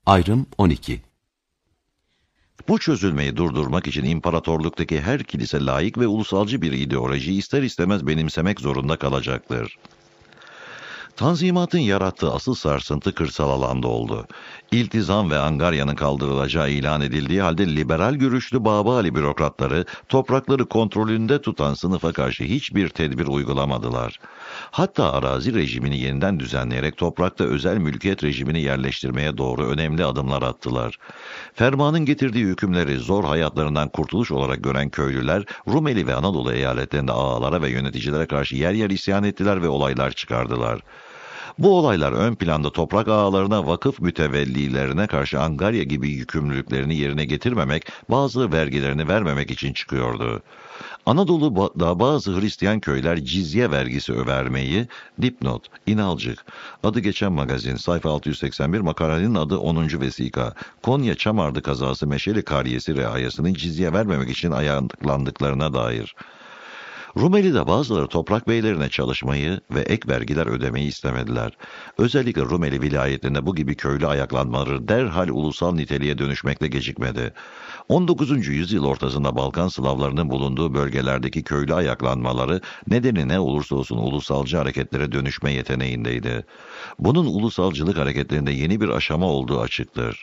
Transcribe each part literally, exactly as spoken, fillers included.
Ayrım on iki. Bu çözülmeyi durdurmak için imparatorluktaki her kilise laik ve ulusalcı bir ideoloji ister istemez benimsemek zorunda kalacaktır. Tanzimat'ın yarattığı asıl sarsıntı kırsal alanda oldu. İltizam ve angaryanın kaldırılacağı ilan edildiği halde liberal görüşlü Babali bürokratları toprakları kontrolünde tutan sınıfa karşı hiçbir tedbir uygulamadılar. Hatta arazi rejimini yeniden düzenleyerek toprakta özel mülkiyet rejimini yerleştirmeye doğru önemli adımlar attılar. Fermanın getirdiği hükümleri zor hayatlarından kurtuluş olarak gören köylüler Rumeli ve Anadolu eyaletlerinde ağalara ve yöneticilere karşı yer yer isyan ettiler ve olaylar çıkardılar. Bu olaylar ön planda toprak ağalarına, vakıf mütevellilerine karşı angarya gibi yükümlülüklerini yerine getirmemek, bazı vergilerini vermemek için çıkıyordu. Anadolu'da bazı Hristiyan köyler cizye vergisi vermeyi, dipnot, İnalcık, adı geçen magazin, sayfa altı yüz seksen bir, makalenin adı onuncu vesika, Konya Çamardı kazası Meşeli Kariyesi reayasının cizye vermemek için ayaklandıklarına dair. Rumeli'de bazıları toprak beylerine çalışmayı ve ek vergiler ödemeyi istemediler. Özellikle Rumeli vilayetinde bu gibi köylü ayaklanmaları derhal ulusal niteliğe dönüşmekle gecikmedi. on dokuzuncu yüzyıl ortasında Balkan Slavlarının bulunduğu bölgelerdeki köylü ayaklanmaları nedeni ne olursa olsun ulusalcı hareketlere dönüşme yeteneğindeydi. Bunun ulusalcılık hareketlerinde yeni bir aşama olduğu açıktır.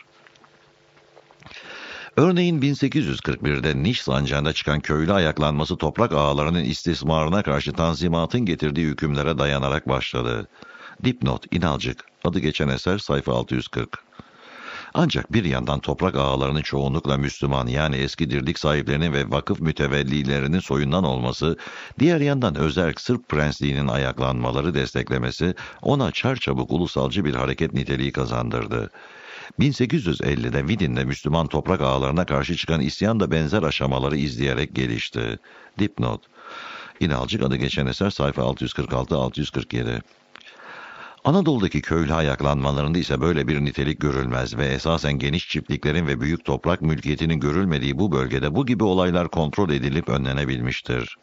Örneğin bin sekiz yüz kırk birde Niş sancağında çıkan köylü ayaklanması toprak ağalarının istismarına karşı Tanzimat'ın getirdiği hükümlere dayanarak başladı. Dipnot, İnalcık, adı geçen eser sayfa altı yüz kırk. Ancak bir yandan toprak ağalarının çoğunlukla Müslüman yani eski dirlik sahiplerinin ve vakıf mütevellilerinin soyundan olması, diğer yandan özerk Sırp prensliğinin ayaklanmaları desteklemesi ona çarçabuk ulusalcı bir hareket niteliği kazandırdı. bin sekiz yüz ellide Vidin'de Müslüman toprak ağalarına karşı çıkan isyan da benzer aşamaları izleyerek gelişti. Dipnot, İnalcık, adı geçen eser sayfa altı yüz kırk altı altı yüz kırk yedi. Anadolu'daki köylü ayaklanmalarında ise böyle bir nitelik görülmez ve esasen geniş çiftliklerin ve büyük toprak mülkiyetinin görülmediği bu bölgede bu gibi olaylar kontrol edilip önlenebilmiştir.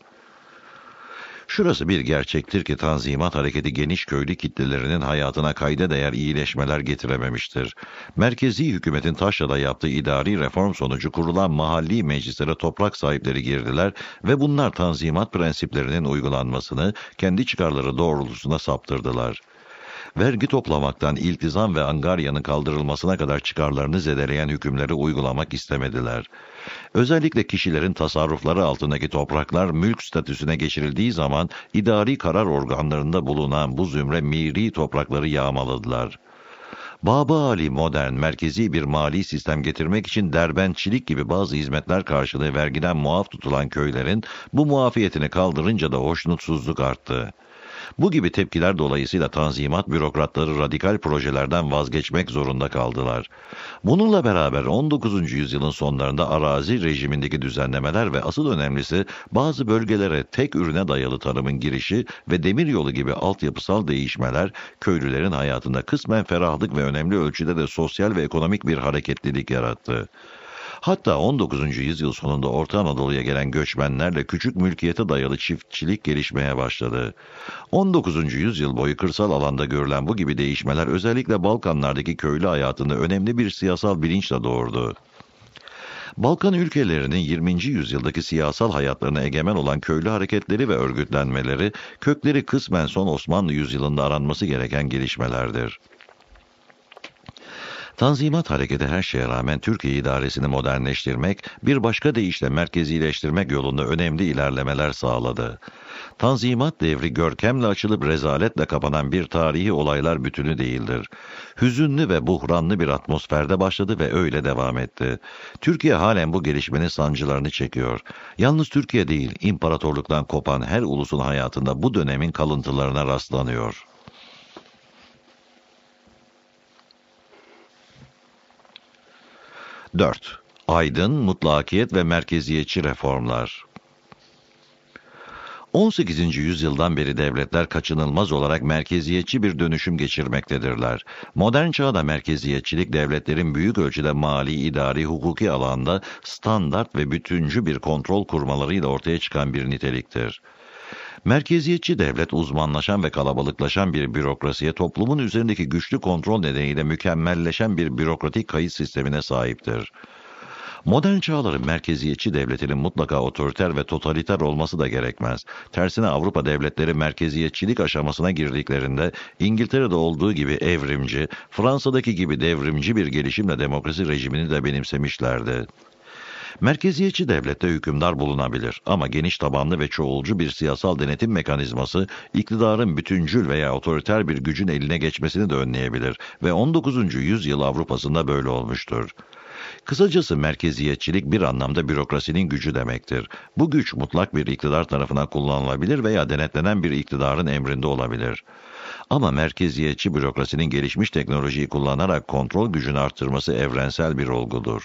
Şurası bir gerçektir ki Tanzimat hareketi geniş köylü kitlelerinin hayatına kayda değer iyileşmeler getirememiştir. Merkezi hükümetin Taşra'da yaptığı idari reform sonucu kurulan mahalli meclislere toprak sahipleri girdiler ve bunlar Tanzimat prensiplerinin uygulanmasını kendi çıkarları doğrultusunda saptırdılar. Vergi toplamaktan iltizam ve angaryanın kaldırılmasına kadar çıkarlarını zedeleyen hükümleri uygulamak istemediler. Özellikle kişilerin tasarrufları altındaki topraklar mülk statüsüne geçirildiği zaman idari karar organlarında bulunan bu zümre miri toprakları yağmaladılar. Babali modern, merkezi bir mali sistem getirmek için derbentçilik gibi bazı hizmetler karşılığı vergiden muaf tutulan köylerin bu muafiyetini kaldırınca da hoşnutsuzluk arttı. Bu gibi tepkiler dolayısıyla Tanzimat bürokratları radikal projelerden vazgeçmek zorunda kaldılar. Bununla beraber on dokuzuncu yüzyılın sonlarında arazi rejimindeki düzenlemeler ve asıl önemlisi bazı bölgelere tek ürüne dayalı tarımın girişi ve demiryolu gibi altyapısal değişmeler köylülerin hayatında kısmen ferahlık ve önemli ölçüde de sosyal ve ekonomik bir hareketlilik yarattı. Hatta on dokuzuncu yüzyıl sonunda Orta Anadolu'ya gelen göçmenlerle küçük mülkiyete dayalı çiftçilik gelişmeye başladı. on dokuzuncu yüzyıl boyu kırsal alanda görülen bu gibi değişmeler özellikle Balkanlardaki köylü hayatında önemli bir siyasal bilinçle doğurdu. Balkan ülkelerinin yirminci yüzyıldaki siyasal hayatlarına egemen olan köylü hareketleri ve örgütlenmeleri, kökleri kısmen son Osmanlı yüzyılında aranması gereken gelişmelerdir. Tanzimat hareketi her şeye rağmen Türkiye idaresini modernleştirmek, bir başka deyişle merkezileştirmek yolunda önemli ilerlemeler sağladı. Tanzimat devri görkemle açılıp rezaletle kapanan bir tarihi olaylar bütünü değildir. Hüzünlü ve buhranlı bir atmosferde başladı ve öyle devam etti. Türkiye halen bu gelişmenin sancılarını çekiyor. Yalnız Türkiye değil, imparatorluktan kopan her ulusun hayatında bu dönemin kalıntılarına rastlanıyor. dört. Aydın, mutlakiyet ve merkeziyetçi reformlar. on sekizinci yüzyıldan beri devletler kaçınılmaz olarak merkeziyetçi bir dönüşüm geçirmektedirler. Modern çağda merkeziyetçilik devletlerin büyük ölçüde mali, idari, hukuki alanda standart ve bütüncü bir kontrol kurmalarıyla ortaya çıkan bir niteliktir. Merkeziyetçi devlet uzmanlaşan ve kalabalıklaşan bir bürokrasiye, toplumun üzerindeki güçlü kontrol nedeniyle mükemmelleşen bir bürokratik kayıt sistemine sahiptir. Modern çağların merkeziyetçi devletinin mutlaka otoriter ve totaliter olması da gerekmez. Tersine Avrupa devletleri merkeziyetçilik aşamasına girdiklerinde İngiltere'de olduğu gibi evrimci, Fransa'daki gibi devrimci bir gelişimle demokrasi rejimini de benimsemişlerdi. Merkeziyetçi devlette hükümdar bulunabilir ama geniş tabanlı ve çoğulcu bir siyasal denetim mekanizması iktidarın bütüncül veya otoriter bir gücün eline geçmesini de önleyebilir ve on dokuzuncu yüzyıl Avrupa'sında böyle olmuştur. Kısacası merkeziyetçilik bir anlamda bürokrasinin gücü demektir. Bu güç mutlak bir iktidar tarafından kullanılabilir veya denetlenen bir iktidarın emrinde olabilir. Ama merkeziyetçi bürokrasinin gelişmiş teknolojiyi kullanarak kontrol gücünü arttırması evrensel bir olgudur.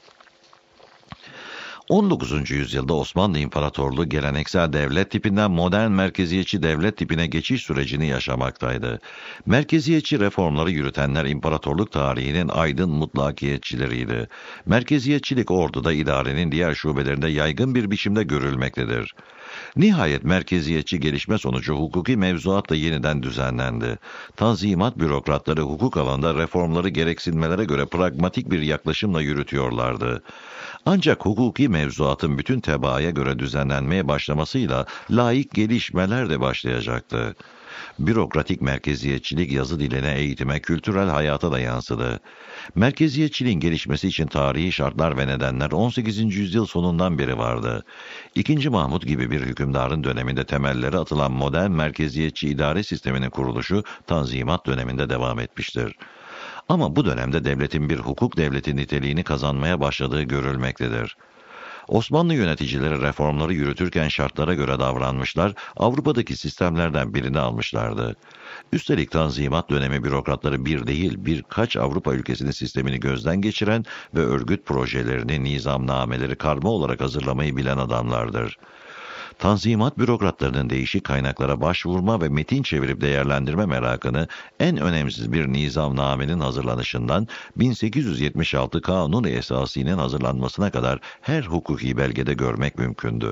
on dokuzuncu yüzyılda Osmanlı İmparatorluğu geleneksel devlet tipinden modern merkeziyetçi devlet tipine geçiş sürecini yaşamaktaydı. Merkeziyetçi reformları yürütenler imparatorluk tarihinin aydın mutlakiyetçileriydi. Merkeziyetçilik orduda idarenin diğer şubelerinde yaygın bir biçimde görülmektedir. Nihayet merkeziyetçi gelişme sonucu hukuki mevzuat da yeniden düzenlendi. Tanzimat bürokratları hukuk alanında reformları gereksinmelere göre pragmatik bir yaklaşımla yürütüyorlardı. Ancak hukuki mevzuatın bütün tebaaya göre düzenlenmeye başlamasıyla laik gelişmeler de başlayacaktı. Bürokratik merkeziyetçilik yazı diline, eğitime, kültürel hayata da yansıdı. Merkeziyetçiliğin gelişmesi için tarihi şartlar ve nedenler on sekizinci yüzyıl sonundan beri vardı. İkinci Mahmut gibi bir hükümdarın döneminde temelleri atılan modern merkeziyetçi idare sisteminin kuruluşu Tanzimat döneminde devam etmiştir. Ama bu dönemde devletin bir hukuk devleti niteliğini kazanmaya başladığı görülmektedir. Osmanlı yöneticileri reformları yürütürken şartlara göre davranmışlar, Avrupa'daki sistemlerden birini almışlardı. Üstelik Tanzimat dönemi bürokratları bir değil birkaç Avrupa ülkesinin sistemini gözden geçiren ve örgüt projelerini, nizamnameleri karma olarak hazırlamayı bilen adamlardır. Tanzimat bürokratlarının değişik kaynaklara başvurma ve metin çevirip değerlendirme merakını en önemsiz bir nizamnamenin hazırlanışından bin sekiz yüz yetmiş altı Kanun-i Esasi'nin hazırlanmasına kadar her hukuki belgede görmek mümkündü.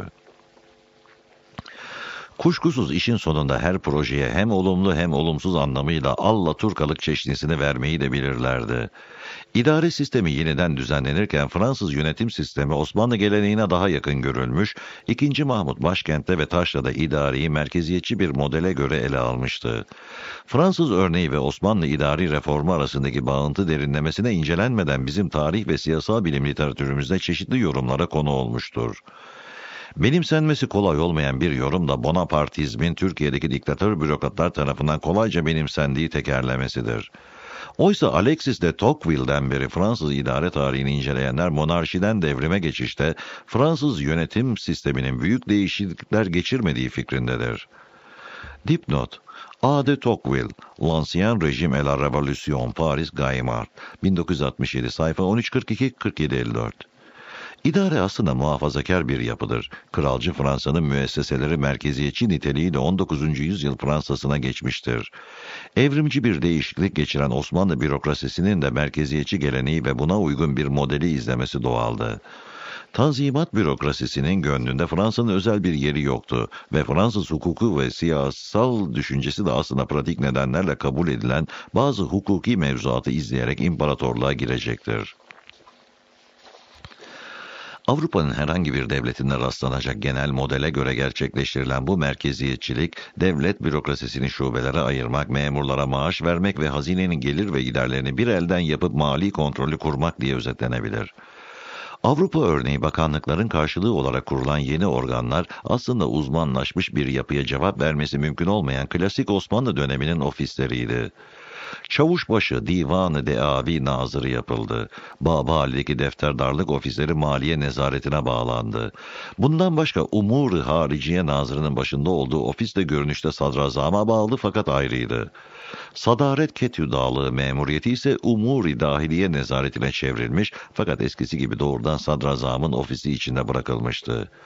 Kuşkusuz işin sonunda her projeye hem olumlu hem olumsuz anlamıyla Allaturkalık çeşnisini vermeyi de bilirlerdi. İdare sistemi yeniden düzenlenirken Fransız yönetim sistemi Osmanlı geleneğine daha yakın görülmüş, ikinci Mahmut başkentte ve Taşra'da idareyi merkeziyetçi bir modele göre ele almıştı. Fransız örneği ve Osmanlı idari reformu arasındaki bağıntı derinlemesine incelenmeden bizim tarih ve siyasal bilim literatürümüzde çeşitli yorumlara konu olmuştur. Benimsenmesi kolay olmayan bir yorum da Bonapartizmin Türkiye'deki diktatör bürokratlar tarafından kolayca benimsendiği tekerlemesidir. Oysa Alexis de Tocqueville'den beri Fransız idare tarihini inceleyenler monarşiden devrime geçişte Fransız yönetim sisteminin büyük değişiklikler geçirmediği fikrindedir. Dipnot: A. de Tocqueville, L'Ancien Régime et la Révolution, Paris Gaimard, bin dokuz yüz altmış yedi, sayfa on üç kırk iki kırk yedi elli dört. İdare aslında muhafazakar bir yapıdır. Kralcı Fransa'nın müesseseleri merkeziyetçi niteliğiyle on dokuzuncu yüzyıl Fransa'sına geçmiştir. Evrimci bir değişiklik geçiren Osmanlı bürokrasisinin de merkeziyetçi geleneği ve buna uygun bir modeli izlemesi doğaldı. Tanzimat bürokrasisinin gönlünde Fransa'nın özel bir yeri yoktu ve Fransız hukuku ve siyasal düşüncesi de aslında pratik nedenlerle kabul edilen bazı hukuki mevzuatı izleyerek imparatorluğa girecektir. Avrupa'nın herhangi bir devletinde rastlanacak genel modele göre gerçekleştirilen bu merkeziyetçilik, devlet bürokrasisini şubelere ayırmak, memurlara maaş vermek ve hazinenin gelir ve giderlerini bir elden yapıp mali kontrolü kurmak diye özetlenebilir. Avrupa örneği bakanlıkların karşılığı olarak kurulan yeni organlar aslında uzmanlaşmış bir yapıya cevap vermesi mümkün olmayan klasik Osmanlı döneminin ofisleriydi. Çavuşbaşı Divan-ı Deavi Nazırı yapıldı. Babali'deki defterdarlık ofisleri maliye nezaretine bağlandı. Bundan başka Umur-ı Hariciye Nazırı'nın başında olduğu ofis de görünüşte sadrazama bağlı fakat ayrıydı. Sadaret Ketü Dağlığı memuriyeti ise Umur-i Dahiliye nezaretine çevrilmiş fakat eskisi gibi doğrudan sadrazamın ofisi içinde bırakılmıştı.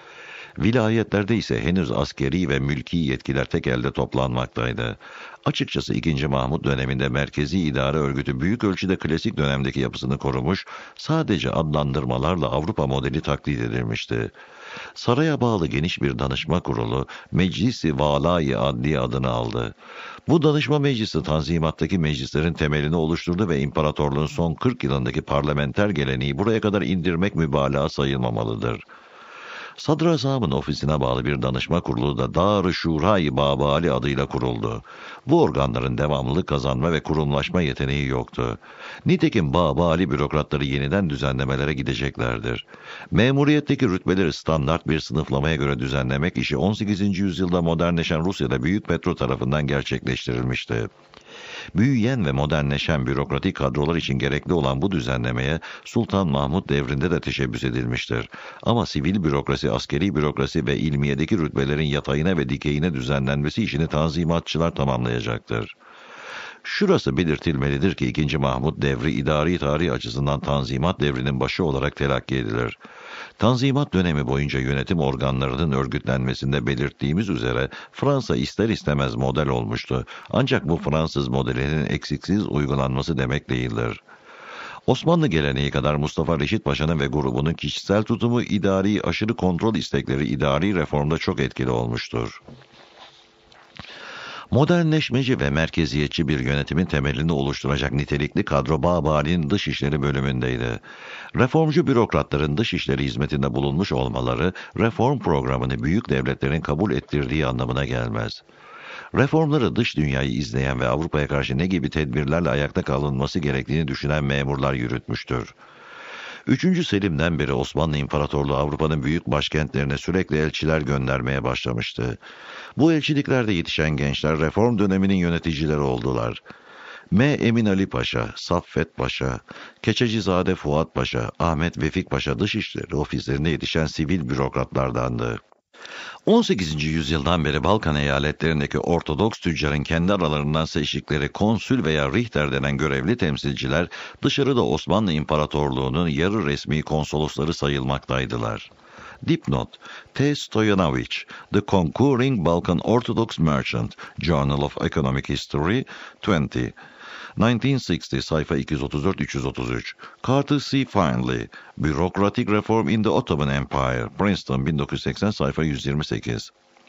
Vilayetlerde ise henüz askeri ve mülki yetkiler tek elde toplanmaktaydı. Açıkçası ikinci. Mahmut döneminde merkezi idare örgütü büyük ölçüde klasik dönemdeki yapısını korumuş, sadece adlandırmalarla Avrupa modeli taklit edilmişti. Saraya bağlı geniş bir danışma kurulu, Meclis-i Valai Adli adını aldı. Bu danışma meclisi Tanzimat'taki meclislerin temelini oluşturdu ve imparatorluğun son kırk yılındaki parlamenter geleneği buraya kadar indirmek mübalağa sayılmamalıdır. Sadrazamın ofisine bağlı bir danışma kurulu da Dar-ı Şura-i Babali adıyla kuruldu. Bu organların devamlılık kazanma ve kurumlaşma yeteneği yoktu. Nitekim Babali bürokratları yeniden düzenlemelere gideceklerdir. Memuriyetteki rütbeleri standart bir sınıflamaya göre düzenlemek işi on sekizinci yüzyılda modernleşen Rusya'da Büyük Petro tarafından gerçekleştirilmişti. Büyüyen ve modernleşen bürokratik kadrolar için gerekli olan bu düzenlemeye Sultan Mahmut devrinde de teşebbüs edilmiştir. Ama sivil bürokrasi, askeri bürokrasi ve ilmiyedeki rütbelerin yatayına ve dikeyine düzenlenmesi işini tanzimatçılar tamamlayacaktır. Şurası belirtilmelidir ki ikinci. Mahmut devri idari tarih açısından Tanzimat devrinin başı olarak telakki edilir. Tanzimat dönemi boyunca yönetim organlarının örgütlenmesinde belirttiğimiz üzere Fransa ister istemez model olmuştu. Ancak bu Fransız modelinin eksiksiz uygulanması demek değildir. Osmanlı geleneği kadar Mustafa Reşit Paşa'nın ve grubunun kişisel tutumu, idari aşırı kontrol istekleri idari reformda çok etkili olmuştur. Modernleşmeci ve merkeziyetçi bir yönetimin temelini oluşturacak nitelikli kadro Babali'nin Dışişleri bölümündeydi. Reformcu bürokratların dışişleri hizmetinde bulunmuş olmaları, reform programını büyük devletlerin kabul ettirdiği anlamına gelmez. Reformları dış dünyayı izleyen ve Avrupa'ya karşı ne gibi tedbirlerle ayakta kalınması gerektiğini düşünen memurlar yürütmüştür. Üçüncü Selim'den beri Osmanlı İmparatorluğu Avrupa'nın büyük başkentlerine sürekli elçiler göndermeye başlamıştı. Bu elçiliklerde yetişen gençler reform döneminin yöneticileri oldular. M. Emin Ali Paşa, Saffet Paşa, Keçecizade Fuat Paşa, Ahmet Vefik Paşa dışişleri ofislerinde yetişen sivil bürokratlardandı. on sekizinci yüzyıldan beri Balkan eyaletlerindeki Ortodoks tüccarın kendi aralarından seçtikleri konsül veya Richter denen görevli temsilciler dışarıda Osmanlı İmparatorluğu'nun yarı resmi konsolosları sayılmaktaydılar. Dipnot: T. Stoyanovich, The Concurring Balkan Orthodox Merchant, Journal of Economic History, yirmi, bin dokuz yüz altmış, sayfa iki yüz otuz dört üç yüz otuz üç. Carter C. Finley, Bureaucratic Reform in the Ottoman Empire, Princeton, bin dokuz yüz seksen, sayfa yüz yirmi sekiz.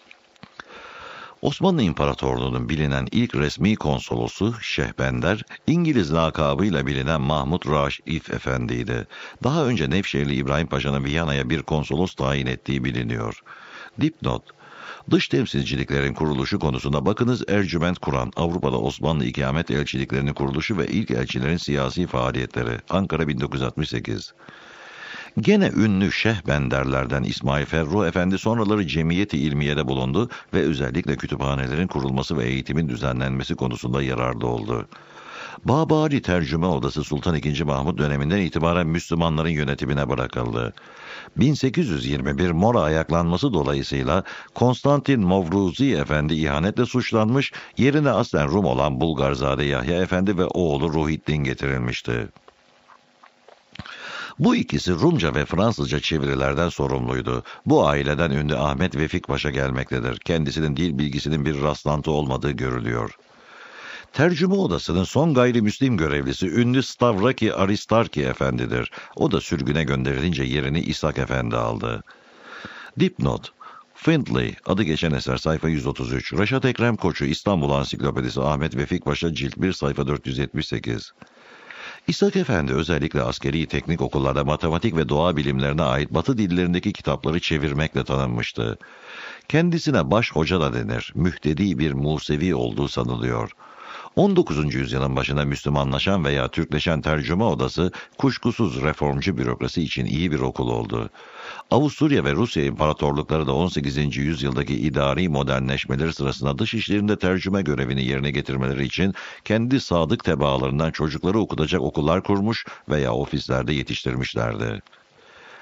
Osmanlı İmparatorluğu'nun bilinen ilk resmi konsolosu Şehbender, İngiliz lakabıyla bilinen Mahmut Raşif Efendi'ydi. Daha önce Nevşehirli İbrahim Paşa'nın Viyana'ya bir konsolos tayin ettiği biliniyor. Dipnot: Dış temsilciliklerin kuruluşu konusunda bakınız Ercüment Kur'an, Avrupa'da Osmanlı ikamet elçiliklerinin kuruluşu ve ilk elçilerin siyasi faaliyetleri, Ankara, bin dokuz yüz altmış sekiz. Gene ünlü Şehbenderlerden İsmail Ferruh Efendi sonraları Cemiyeti İlmiye'de bulundu ve özellikle kütüphanelerin kurulması ve eğitimin düzenlenmesi konusunda yararlı oldu. Babali Tercüme Odası Sultan ikinci. Mahmut döneminden itibaren Müslümanların yönetimine bırakıldı. bin sekiz yüz yirmi bir Mora ayaklanması dolayısıyla Konstantin Movruzi Efendi ihanetle suçlanmış, yerine aslen Rum olan Bulgarzade Yahya Efendi ve oğlu Ruhiddin getirilmişti. Bu ikisi Rumca ve Fransızca çevirilerden sorumluydu. Bu aileden ünlü Ahmet Vefik Paşa gelmektedir. Kendisinin dil bilgisinin bir rastlantı olmadığı görülüyor. Tercüme odasının son gayrimüslim görevlisi ünlü Stavraki Aristarki Efendi'dir. O da sürgüne gönderilince yerini İshak Efendi aldı. Dipnot: Findlay, adı geçen eser, sayfa yüz otuz üç. Reşat Ekrem Koçu, İstanbul Ansiklopedisi, Ahmet Vefik Paşa, cilt bir, sayfa dört yüz yetmiş sekiz. İshak Efendi özellikle askeri teknik okullarda matematik ve doğa bilimlerine ait Batı dillerindeki kitapları çevirmekle tanınmıştı. Kendisine baş hoca da denir, mühtedi bir Musevi olduğu sanılıyor. on dokuzuncu yüzyılın başında Müslümanlaşan veya Türkleşen tercüme odası kuşkusuz reformcu bürokrasi için iyi bir okul oldu. Avusturya ve Rusya imparatorlukları da on sekizinci yüzyıldaki idari modernleşmeleri sırasında dış işlerinde tercüme görevini yerine getirmeleri için kendi sadık tebaalarından çocukları okutacak okullar kurmuş veya ofislerde yetiştirmişlerdi.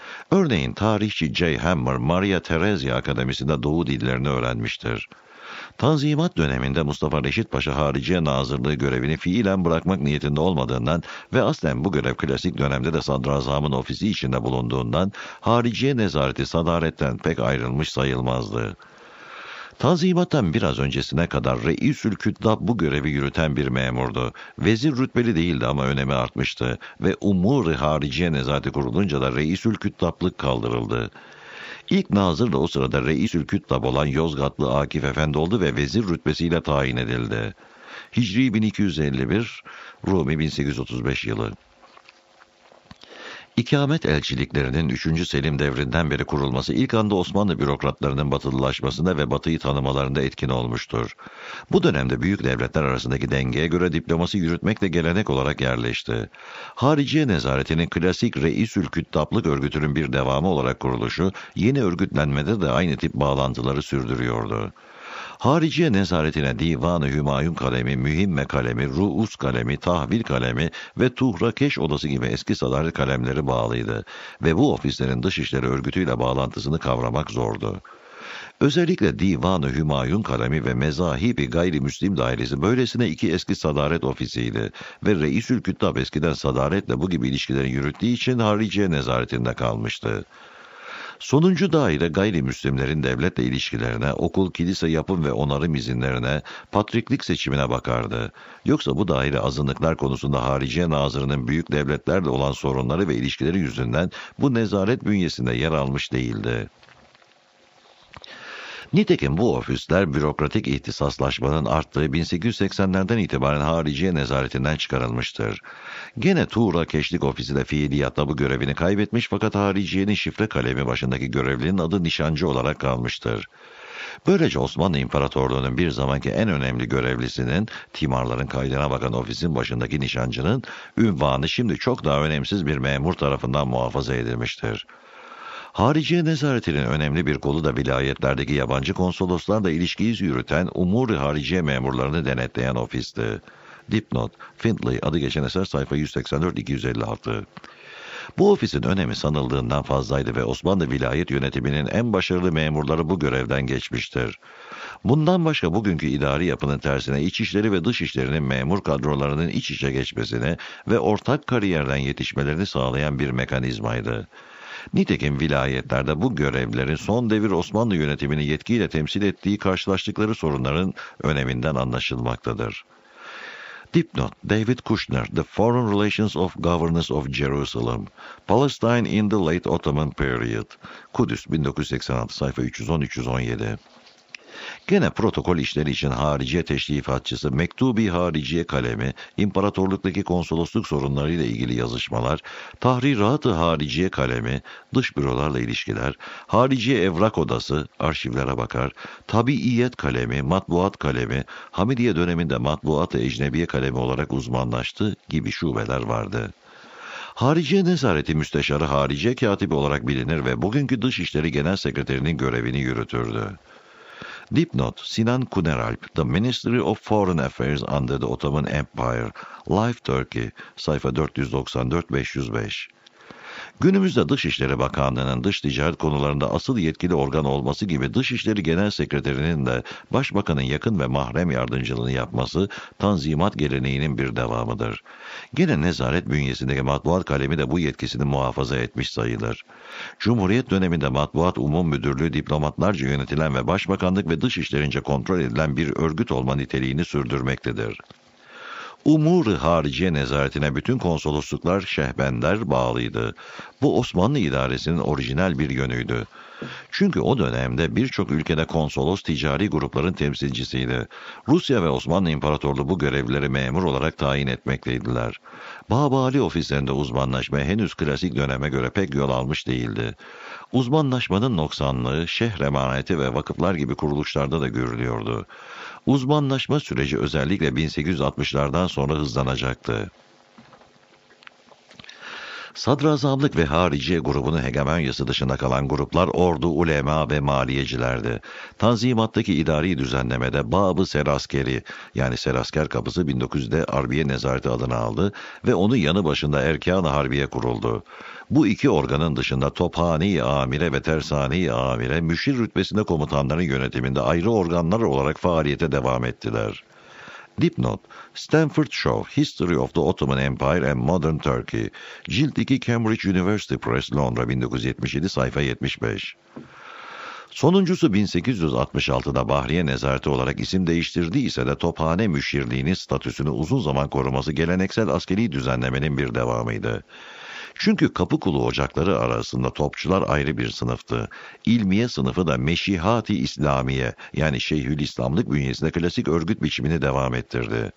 Örneğin tarihçi J. Hammer, Maria Theresia Akademisi'nde Doğu dillerini öğrenmiştir. Tanzimat döneminde Mustafa Reşit Paşa Hariciye Nazırlığı görevini fiilen bırakmak niyetinde olmadığından ve aslen bu görev klasik dönemde de Sadrazam'ın ofisi içinde bulunduğundan Hariciye Nezareti sadaretten pek ayrılmış sayılmazdı. Tanzimat'tan biraz öncesine kadar Reisül Küttab bu görevi yürüten bir memurdu. Vezir rütbeli değildi ama önemi artmıştı ve Umur-i Hariciye Nezareti kurulunca da Reisül Küttablık kaldırıldı. İlk nazır da o sırada Reisül Küttab olan Yozgatlı Akif Efendi oldu ve vezir rütbesiyle tayin edildi. Hicri bin iki yüz elli bir, Rumi bin sekiz yüz otuz beş yılı. İkamet elçiliklerinin üçüncü Selim devrinden beri kurulması ilk anda Osmanlı bürokratlarının batılılaşmasında ve batıyı tanımalarında etkin olmuştur. Bu dönemde büyük devletler arasındaki dengeye göre diplomasi yürütmek de gelenek olarak yerleşti. Hariciye Nezareti'nin klasik Reisül Küttablık örgütünün bir devamı olarak kuruluşu, yeni örgütlenmede de aynı tip bağlantıları sürdürüyordu. Hariciye Nezaretine Divan-ı Hümayun kalemi, Mühimme kalemi, Ruus kalemi, Tahvil kalemi ve Tuhrakeş odası gibi eski sadaret kalemleri bağlıydı ve bu ofislerin dışişleri örgütüyle bağlantısını kavramak zordu. Özellikle Divan-ı Hümayun kalemi ve Mezahib-i Gayrimüslim dairesi böylesine iki eski sadaret ofisiydi ve Reisül Küttab eskiden sadaretle bu gibi ilişkileri yürüttüğü için Hariciye Nezaretinde kalmıştı. Sonuncu daire gayrimüslimlerin devletle ilişkilerine, okul, kilise yapım ve onarım izinlerine, patriklik seçimine bakardı. Yoksa bu daire azınlıklar konusunda Hariciye Nazırı'nın büyük devletlerle olan sorunları ve ilişkileri yüzünden bu nezaret bünyesinde yer almış değildi. Nitekim bu ofisler bürokratik ihtisaslaşmanın arttığı bin sekiz yüz seksenlerden itibaren Hariciye Nezaretinden çıkarılmıştır. Gene Tuğra Keşlik Ofisi de fiiliyatta bu görevini kaybetmiş fakat Hariciye'nin şifre kalemi başındaki görevlinin adı nişancı olarak kalmıştır. Böylece Osmanlı İmparatorluğu'nun bir zamanki en önemli görevlisinin, timarların kaydına bakan ofisin başındaki nişancının ünvanı şimdi çok daha önemsiz bir memur tarafından muhafaza edilmiştir. Hariciye Nezareti'nin önemli bir kolu da vilayetlerdeki yabancı konsoloslarla ilişkiyi yürüten Umur-i Hariciye memurlarını denetleyen ofisti. Dipnot, Findlay adı geçen eser sayfa yüz seksen dört iki yüz elli altı. Bu ofisin önemi sanıldığından fazlaydı ve Osmanlı vilayet yönetiminin en başarılı memurları bu görevden geçmiştir. Bundan başka bugünkü idari yapının tersine İçişleri ve Dışişleri'nin memur kadrolarının iç içe geçmesini ve ortak kariyerden yetişmelerini sağlayan bir mekanizmaydı. Nitekim vilayetlerde bu görevlerin son devir Osmanlı yönetimini yetkiyle temsil ettiği karşılaştıkları sorunların öneminden anlaşılmaktadır. Dipnot, David Kushner, The Foreign Relations of Governors of Jerusalem, Palestine in the Late Ottoman Period, Kudüs bin dokuz yüz seksen altı sayfa üç yüz on üç yüz on yedi. Gene protokol işleri için Hariciye Teşrifatçısı Mektubi Hariciye kalemi, imparatorluktaki konsolosluk sorunlarıyla ilgili yazışmalar, Tahrirat-ı Hariciye kalemi, dış bürolarla ilişkiler, Hariciye Evrak Odası, arşivlere bakar, Tabiiyet kalemi, Matbuat kalemi, Hamidiye döneminde Matbuat-ı Ecnebiye kalemi olarak uzmanlaştı gibi şubeler vardı. Hariciye Nezareti Müsteşarı Hariciye Katibi olarak bilinir ve bugünkü Dışişleri Genel Sekreterinin görevini yürütürdü. Dipnot, Sinan Kuneralp, The Ministry of Foreign Affairs under the Ottoman Empire, Life Turkey, sayfa dört yüz doksan dört beş yüz beş. Günümüzde Dışişleri Bakanlığı'nın dış ticaret konularında asıl yetkili organ olması gibi Dışişleri Genel Sekreterinin de Başbakanın yakın ve mahrem yardımcılığını yapması Tanzimat geleneğinin bir devamıdır. Gene nezaret bünyesindeki matbuat kalemi de bu yetkisini muhafaza etmiş sayılır. Cumhuriyet döneminde Matbuat Umum Müdürlüğü diplomatlarca yönetilen ve Başbakanlık ve Dışişlerince kontrol edilen bir örgüt olma niteliğini sürdürmektedir. Umur-ı Hariciye Nezaretine bütün konsolosluklar, şehbender bağlıydı. Bu Osmanlı idaresinin orijinal bir yönüydü. Çünkü o dönemde birçok ülkede konsolos ticari grupların temsilcisiydi. Rusya ve Osmanlı İmparatorluğu bu görevlileri memur olarak tayin etmekteydiler. Babali ofislerinde uzmanlaşma henüz klasik döneme göre pek yol almış değildi. Uzmanlaşmanın noksanlığı, şehir emaneti ve vakıflar gibi kuruluşlarda da görülüyordu. Uzmanlaşma süreci özellikle bin sekiz yüz altmışlardan sonra hızlanacaktı. Sadrazamlık ve hariciye grubunun hegemonyası dışında kalan gruplar ordu, ulema ve maliyecilerdi. Tanzimat'taki idari düzenlemede Bab-ı Seraskeri yani Serasker Kapısı bin dokuz yüzde Harbiye Nezareti adını aldı ve onun yanı başında Erkan-ı Harbiye kuruldu. Bu iki organın dışında Tophane-i Amire ve Tersane-i Amire müşir rütbesinde komutanların yönetiminde ayrı organlar olarak faaliyete devam ettiler. Dipnot: Stanford Shaw, History of the Ottoman Empire and Modern Turkey. Cilt iki, Cambridge University Press, Londra, bin dokuz yüz yetmiş yedi, sayfa yetmiş beş. Sonuncusu bin sekiz yüz altmış altıda Bahriye Nezareti olarak isim değiştirdiyse de Tophane Müşirliğinin statüsünü uzun zaman koruması geleneksel askeri düzenlemenin bir devamıydı. Çünkü Kapıkulu ocakları arasında topçular ayrı bir sınıftı. İlmiye sınıfı da Meşihat-i İslamiye yani Şeyhülislamlık bünyesinde klasik örgüt biçimini devam ettirdi.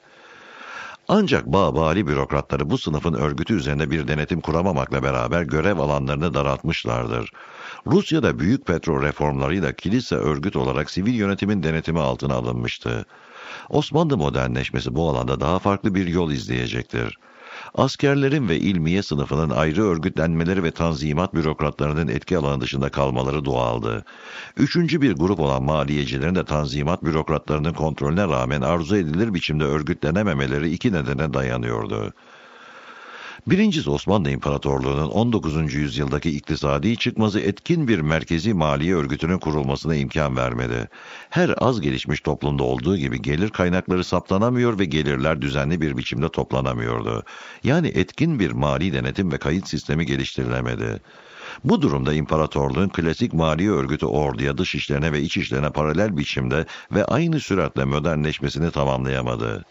Ancak Babali bürokratları bu sınıfın örgütü üzerinde bir denetim kuramamakla beraber görev alanlarını daraltmışlardır. Rusya'da büyük petrol reformlarıyla kilise örgüt olarak sivil yönetimin denetimi altına alınmıştı. Osmanlı modernleşmesi bu alanda daha farklı bir yol izleyecektir. Askerlerin ve ilmiye sınıfının ayrı örgütlenmeleri ve tanzimat bürokratlarının etki alanı dışında kalmaları doğaldı. Üçüncü bir grup olan maliyecilerin de tanzimat bürokratlarının kontrolüne rağmen arzu edilir biçimde örgütlenememeleri iki nedene dayanıyordu. Birincisi, Osmanlı İmparatorluğu'nun on dokuzuncu yüzyıldaki iktisadi çıkmazı etkin bir merkezi maliye örgütünün kurulmasına imkan vermedi. Her az gelişmiş toplumda olduğu gibi gelir kaynakları saptanamıyor ve gelirler düzenli bir biçimde toplanamıyordu. Yani etkin bir mali denetim ve kayıt sistemi geliştirilemedi. Bu durumda imparatorluğun klasik maliye örgütü orduya, dış işlerine ve iç işlerine paralel biçimde ve aynı süratle modernleşmesini tamamlayamadı.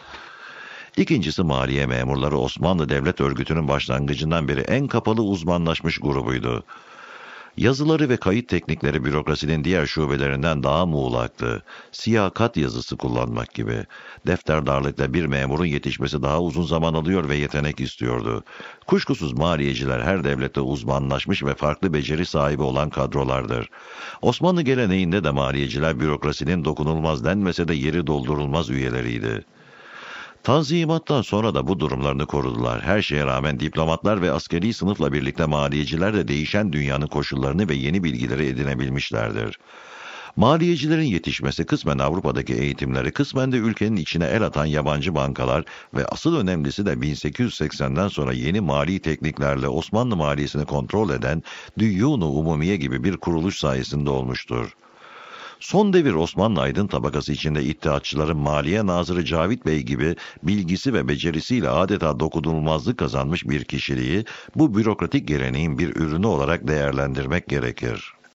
İkincisi, maliye memurları Osmanlı Devlet Örgütü'nün başlangıcından beri en kapalı uzmanlaşmış grubuydu. Yazıları ve kayıt teknikleri bürokrasinin diğer şubelerinden daha muğlaktı. Siyakat yazısı kullanmak gibi. Defterdarlıkla bir memurun yetişmesi daha uzun zaman alıyor ve yetenek istiyordu. Kuşkusuz maliyeciler her devlette uzmanlaşmış ve farklı beceri sahibi olan kadrolardır. Osmanlı geleneğinde de maliyeciler bürokrasinin dokunulmaz denmese de yeri doldurulmaz üyeleriydi. Tanzimattan sonra da bu durumlarını korudular. Her şeye rağmen diplomatlar ve askeri sınıfla birlikte maliyeciler de değişen dünyanın koşullarını ve yeni bilgileri edinebilmişlerdir. Maliyecilerin yetişmesi kısmen Avrupa'daki eğitimleri, kısmen de ülkenin içine el atan yabancı bankalar ve asıl önemlisi de bin sekiz yüz seksenden sonra yeni mali tekniklerle Osmanlı maliyesini kontrol eden Düyyun-u Umumiye gibi bir kuruluş sayesinde olmuştur. Son devir Osmanlı aydın tabakası içinde İttihatçıların Maliye Nazırı Cavit Bey gibi bilgisi ve becerisiyle adeta dokunulmazlık kazanmış bir kişiliği bu bürokratik geleneğin bir ürünü olarak değerlendirmek gerekir.